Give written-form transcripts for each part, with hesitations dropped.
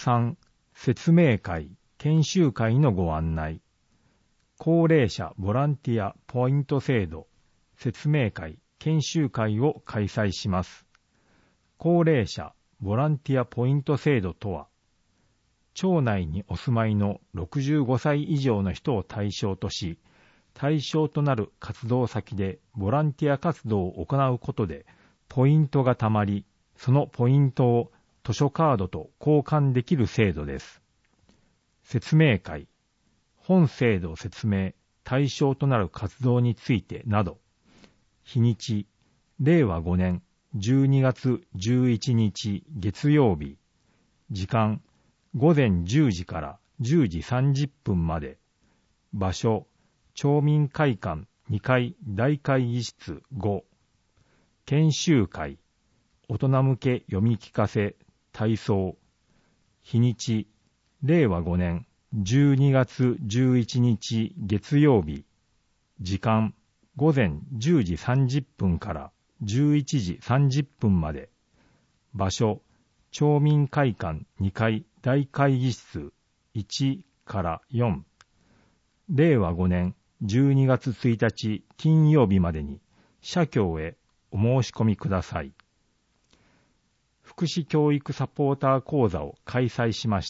3、説明会、研修会のご案内。高齢者ボランティアポイント制度、説明会、研修会を開催します。高齢者ボランティアポイント制度とは、町内にお住まいの65歳以上の人を対象とし、対象となる活動先でボランティア活動を行うことで、ポイントがたまり、そのポイントを図書カードと交換できる制度です。説明会、本制度説明、対象となる活動についてなど、日にち、令和5年12月11日月曜日、時間、午前10時から10時30分まで、場所、町民会館2階大会議室5、研修会、大人向け読み聞かせ、体操、日にち、令和5年12月11日月曜日、時間、午前10時30分から11時30分まで、場所、町民会館2階大会議室1から4、令和5年12月1日金曜日までに社協へお申し込みください。福祉教育サポーター講座を開催しました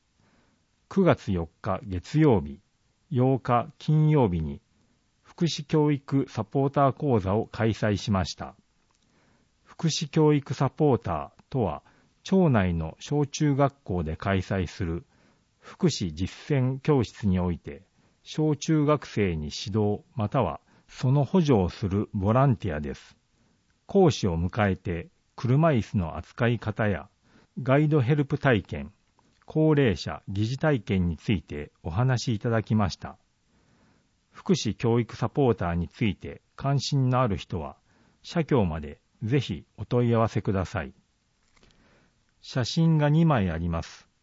。9月4日月曜日、8日金曜日に福祉教育サポーター講座を開催しました。福祉教育サポーターとは、町内の小中学校で開催する福祉実践教室において、小中学生に指導またはその補助をするボランティアです。講師を迎えて、車椅子の扱い方やガイドヘルプ体験、高齢者疑似体験についてお話しいただきました。福祉教育サポーターについて関心のある人は、社協までぜひお問い合わせください。写真が2枚あります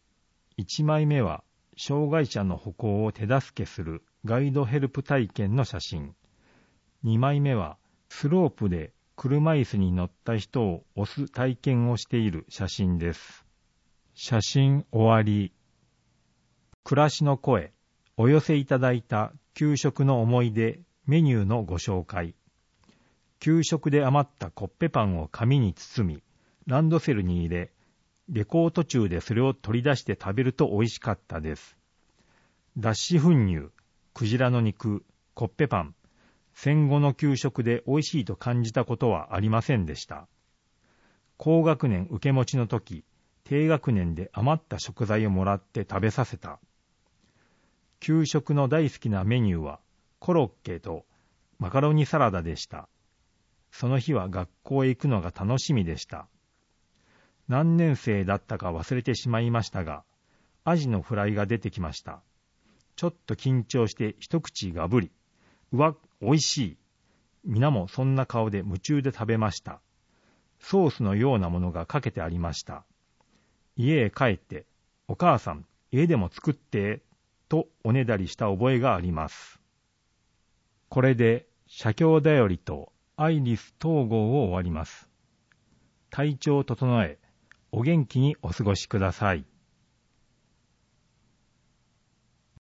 。1枚目は、障害者の歩行を手助けするガイドヘルプ体験の写真。2枚目は、スロープで車椅子に乗った人を押す体験をしている写真です。写真終わり。暮らしの声、お寄せいただいた給食の思い出、メニューのご紹介。給食で余ったコッペパンを紙に包み、ランドセルに入れ、下校途中でそれを取り出して食べると美味しかったです。脱脂粉乳、クジラの肉、コッペパン、戦後の給食で美味しいと感じたことはありませんでした。高学年受け持ちの時、低学年で余った食材をもらって食べさせた。給食の大好きなメニューはコロッケとマカロニサラダでした。その日は学校へ行くのが楽しみでした。何年生だったか忘れてしまいましたが、アジのフライが出てきました。ちょっと緊張して一口がぶり、うわ、おいしい。皆もそんな顔で夢中で食べました。ソースのようなものがかけてありました。家へ帰って、お母さん、家でも作って、とおねだりした覚えがあります。これで、社協だよりとアイリス統合を終わります。体調を整え、お元気にお過ごしください。